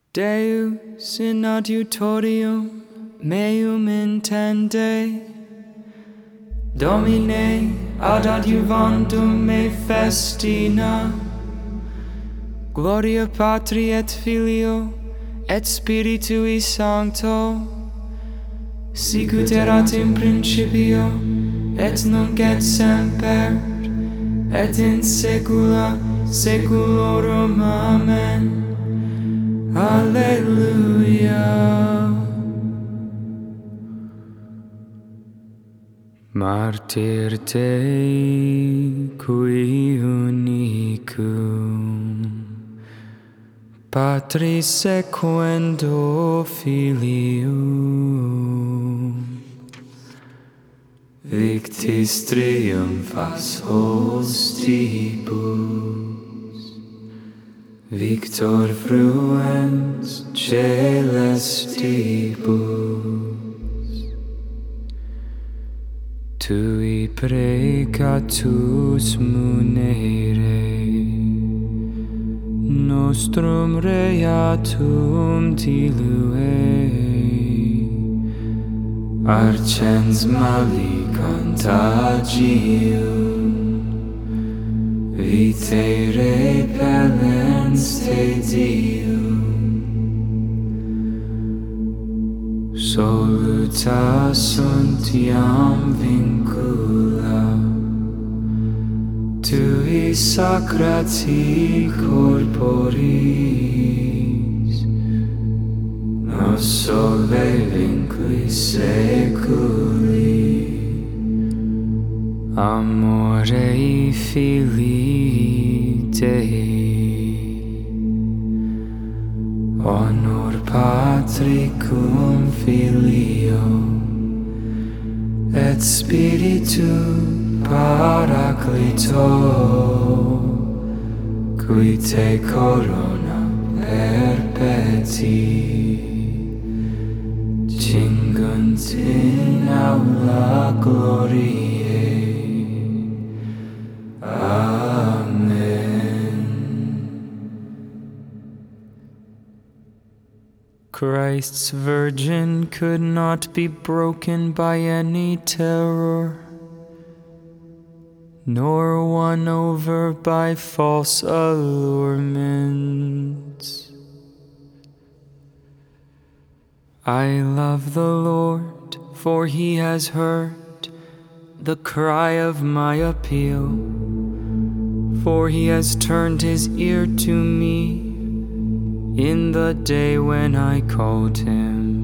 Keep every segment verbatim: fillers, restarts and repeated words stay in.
Deus in adiutorium meum intende, Domine ad adjuvandum me festina, Gloria Patri et Filio et Spiritui Sancto, sicut erat in principio et nunc et semper et in saecula saeculorum. Amen. Alleluia. Martyr Dei qui unicum Patris sequendo Filium Victis triumphas hostibus Victor fruens celestibus Tui precatus munere nostrum reatum dilue arcens mali contagium vitae repellens te Deum soluta sunt iam vincula tui sacrati corporis nos sole vinculi seculi amore Filii Dei honor Patri cum Filio et Spiritu Paraclito qui te corona perpeti cingunt in aula gloriae. Amen. Christ's virgin could not be broken by any terror, nor won over by false allurements. I love the Lord, for he has heard the cry of my appeal, for he has turned his ear to me in the day when I called him.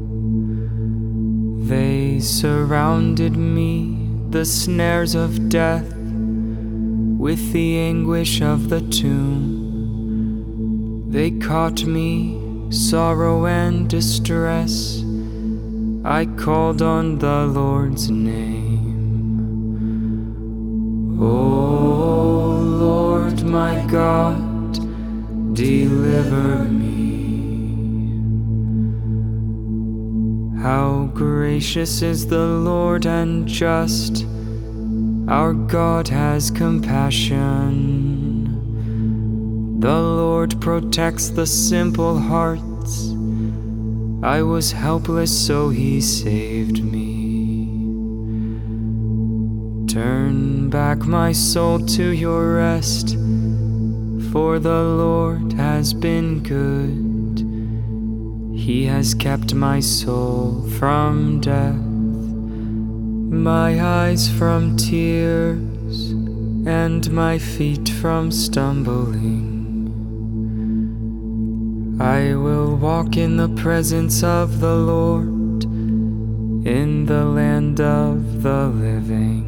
They surrounded me, the snares of death, with the anguish of the tomb. They caught me, sorrow and distress. I called on the Lord's name. O Lord my God, deliver me. How gracious is the Lord and just, our God has compassion. The Lord protects the simple hearts. I was helpless, so he saved me. Turn back my soul to your rest, for the Lord has been good. He has kept my soul from death, my eyes from tears, and my feet from stumbling. I will walk in the presence of the Lord, in the land of the living.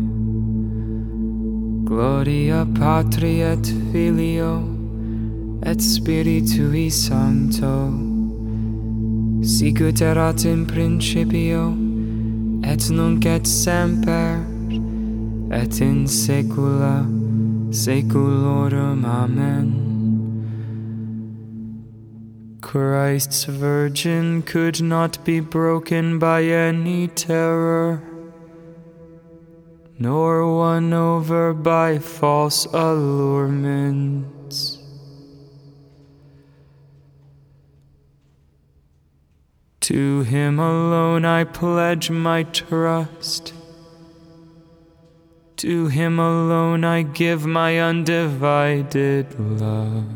Gloria Patri et Filio et Spiritui Sancto, sicut erat in principio et nunc et semper et in saecula saeculorum. Amen. Christ's virgin could not be broken by any terror, nor won over by false allurements. To him alone I pledge my trust. To him alone I give my undivided love.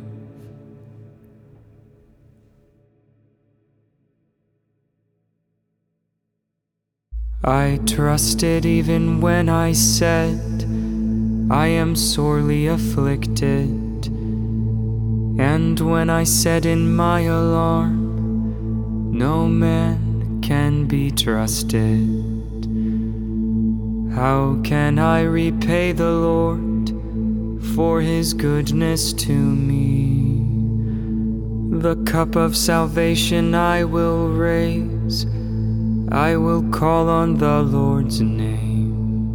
I trusted even when I said, I am sorely afflicted, and when I said in my alarm, no man can be trusted. How can I repay the Lord for his goodness to me? The cup of salvation I will raise, I will call on the Lord's name.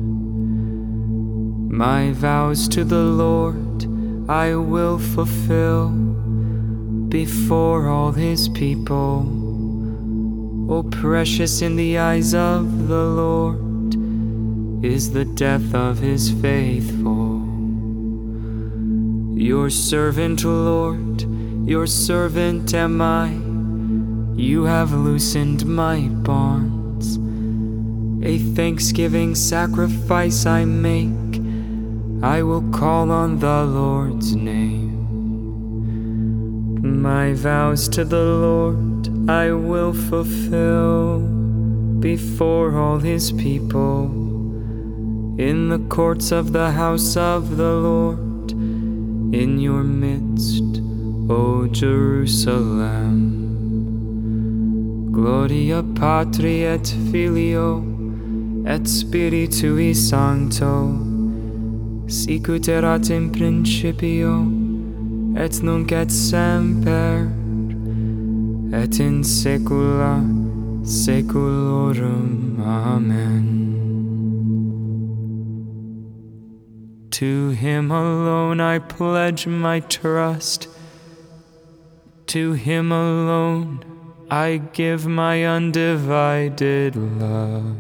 My vows to the Lord I will fulfill before all his people. Oh, precious in the eyes of the Lord is the death of his faithful. Your servant, Lord, your servant am I. You have loosened my bonds. A thanksgiving sacrifice I make. I will call on the Lord's name. My vows to the Lord I will fulfill before all his people. In the courts of the house of the Lord, in your midst, O Jerusalem. Gloria Patri et Filio et Spiritui Sancto, sicut erat in principio et nunc et semper et in saecula saeculorum. Amen. To him alone I pledge my trust. To him alone I give my undivided love.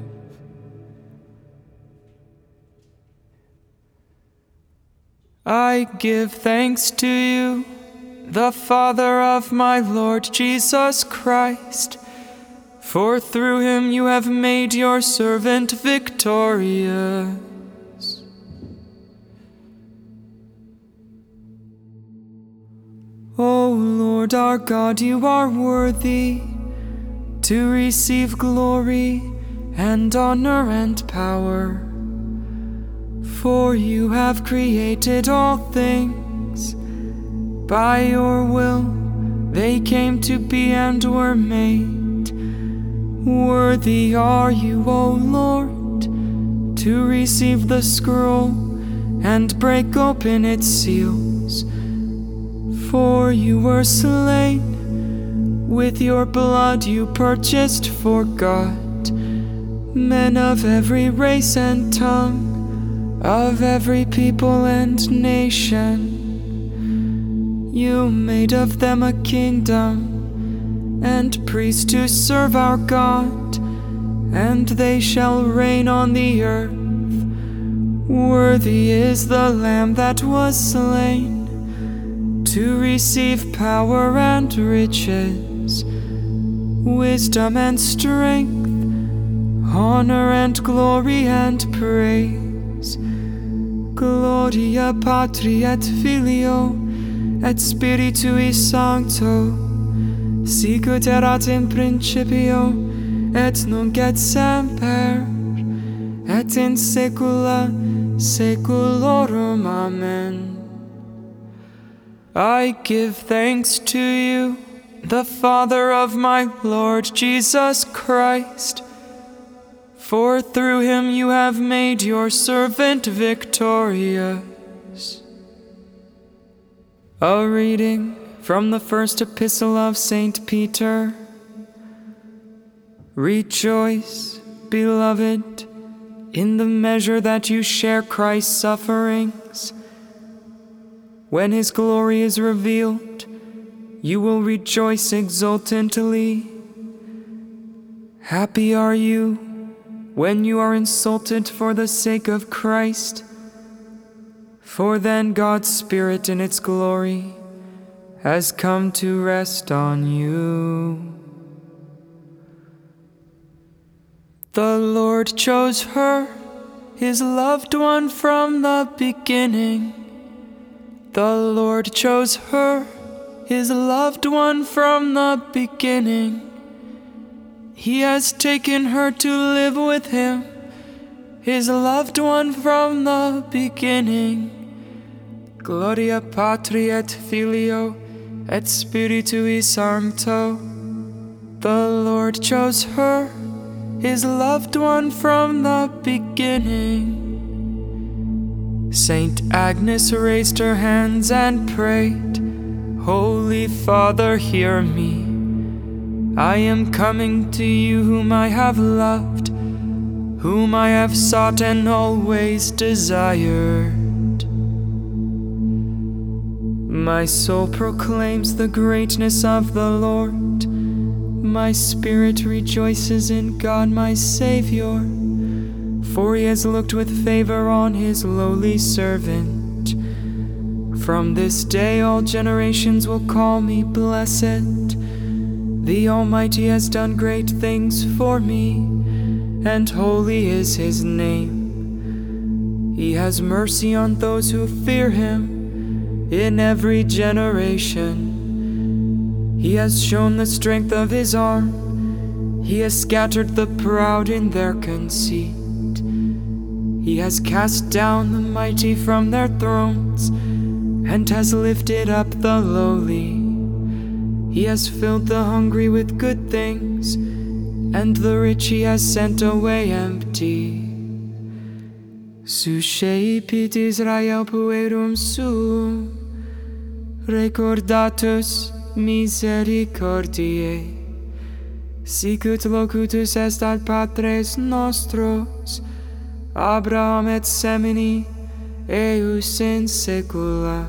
I give thanks to you, the Father of my Lord Jesus Christ, for through him you have made your servant victorious. O Lord our God, you are worthy to receive glory and honor and power. For you have created all things. By your will they came to be and were made. Worthy are you, O Lord, to receive the scroll and break open its seals. For you were slain, with your blood you purchased for God men of every race and tongue, of every people and nation. You made of them a kingdom and priests to serve our God, and they shall reign on the earth. Worthy is the Lamb that was slain to receive power and riches, wisdom and strength, honor and glory and praise. Gloria Patri et Filio et Spiritui Sancto, sicut erat in principio et nunc et semper et in saecula saeculorum. Amen. I give thanks to you, the Father of my Lord Jesus Christ, for through him you have made your servant victorious. A reading from the first epistle of Saint Peter. Rejoice, beloved, in the measure that you share Christ's sufferings. When his glory is revealed, you will rejoice exultantly. Happy are you when you are insulted for the sake of Christ, for then God's Spirit in its glory has come to rest on you. The Lord chose her, His loved one from the beginning. The Lord chose her, His loved one from the beginning. He has taken her to live with Him, His loved one from the beginning. Gloria Patri et Filio et Spiritui Sancto. The Lord chose her, His loved one from the beginning. Saint Agnes raised her hands and prayed, Holy Father, hear me. I am coming to you whom I have loved, whom I have sought and always desired. My soul proclaims the greatness of the Lord. My spirit rejoices in God my Savior, for He has looked with favor on His lowly servant. From this day all generations will call me blessed. The Almighty has done great things for me, and holy is His name. He has mercy on those who fear Him in every generation. He has shown the strength of His arm. He has scattered the proud in their conceit. He has cast down the mighty from their thrones, and has lifted up the lowly. He has filled the hungry with good things, and the rich He has sent away empty. Suscepit Israel puerum suum, recordatus misericordiae, sicut locutus est ad patres nostros, Abraham et semini, eius in saecula.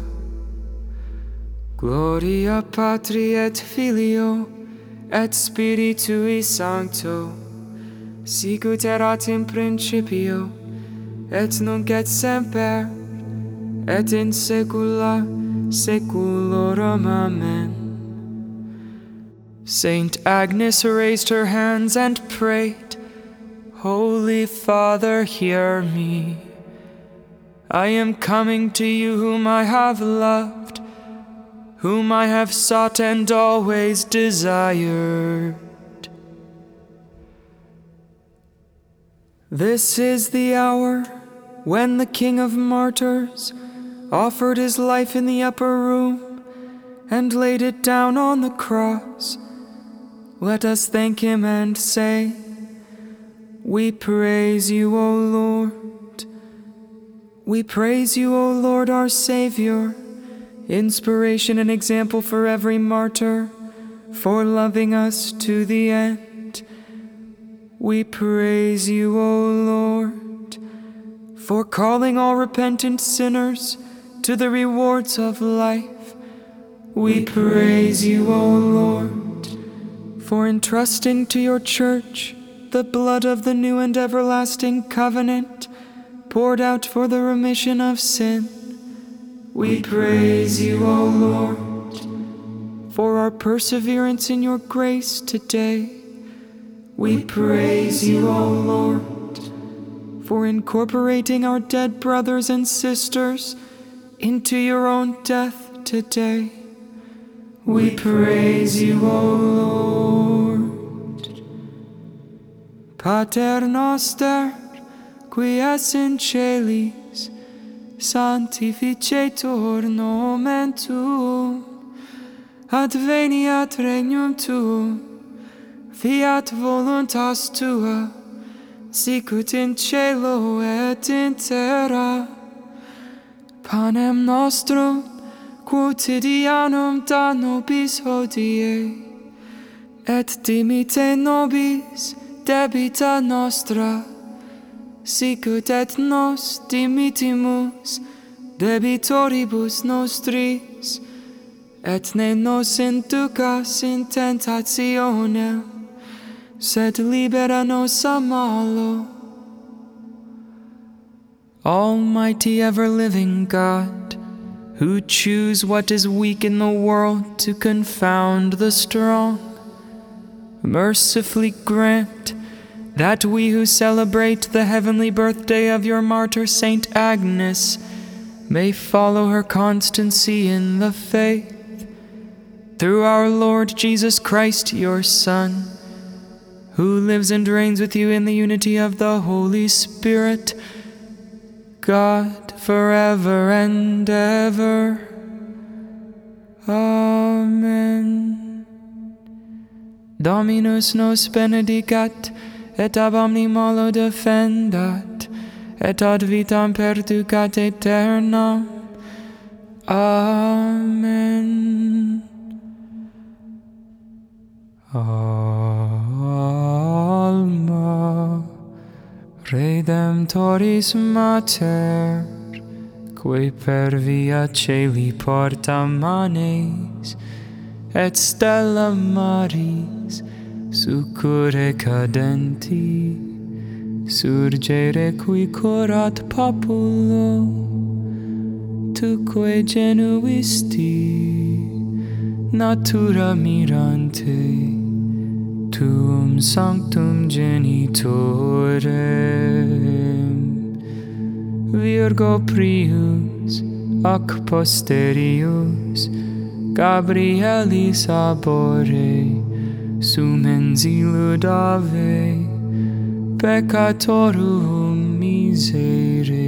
Gloria Patri et Filio et Spiritui Sancto, sicut erat in principio, et nunc et semper, et in saecula saeculorum. Amen. Saint Agnes raised her hands and prayed, Holy Father, hear me. I am coming to you whom I have loved, whom I have sought and always desired. This is the hour when the King of Martyrs offered his life in the upper room and laid it down on the cross. Let us thank Him and say, We praise you, O Lord. We praise you, O Lord, our Savior, inspiration and example for every martyr, for loving us to the end. We praise you, O Lord, for calling all repentant sinners to the rewards of life. We praise you, O Lord, for entrusting to your church the blood of the new and everlasting covenant, poured out for the remission of sin. We praise you, O Lord, for our perseverance in your grace today. We praise you, O Lord, for incorporating our dead brothers and sisters into your own death today. We praise you, O Lord. Pater noster, qui es in celis, sanctificetur nomen tuum, adveniat regnum tuum, fiat voluntas tua, sicut in cielo et in terra. Panem nostrum quotidianum da nobis hodie, et dimitte nobis debita nostra, sicut et nos dimittimus debitoribus nostris, et ne nos inducas in tentationem, sed libera nos a malo. Almighty ever-living God, who choose what is weak in the world to confound the strong, mercifully grant that we who celebrate the heavenly birthday of your martyr Saint Agnes may follow her constancy in the faith. Through our Lord Jesus Christ, your Son, who lives and reigns with you in the unity of the Holy Spirit, God, forever and ever. Amen. Dominus nos benedicat, et ab omni malo defendat, et ad vitam perducat aeternam. Amen. Alma Redemptoris Mater, que per via celi porta manes, et stella maris succurre cadenti, surgere qui curat populo, tuque genuisti, natura mirante, tuum sanctum genitorem, Virgo prius, ac posterius, Gabrielis abore, sumens illud ave, peccatorum miserere.